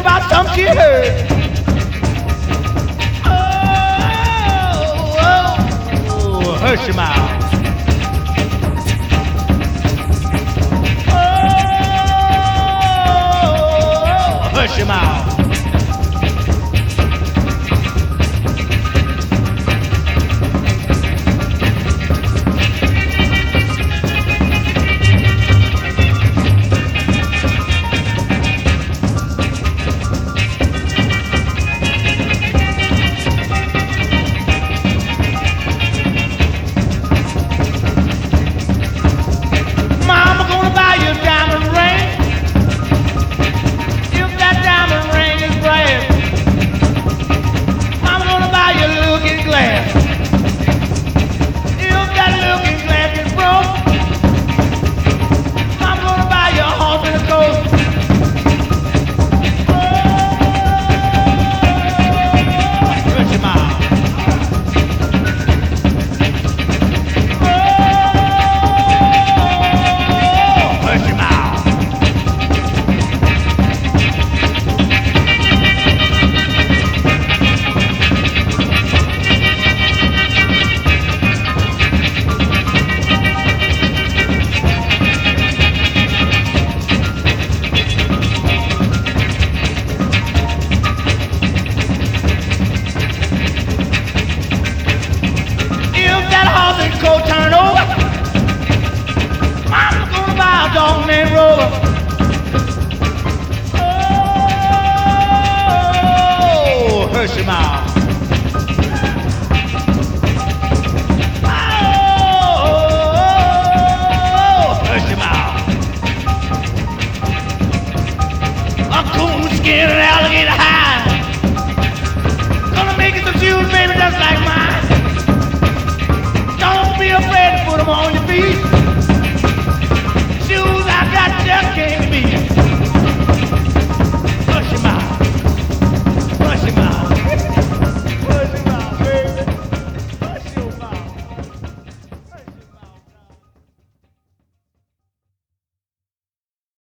about something she heard. Oh, hush your mouth. Oh, hush your mouth. Hush your mouth. Oh, hush your mouth. A coon skin and alligator hide. Gonna make you some shoes, baby, just like mine. Don't be afraid to put them on your feet. Shoes I got just can't beat. Hush your mouth. Hush your mouth.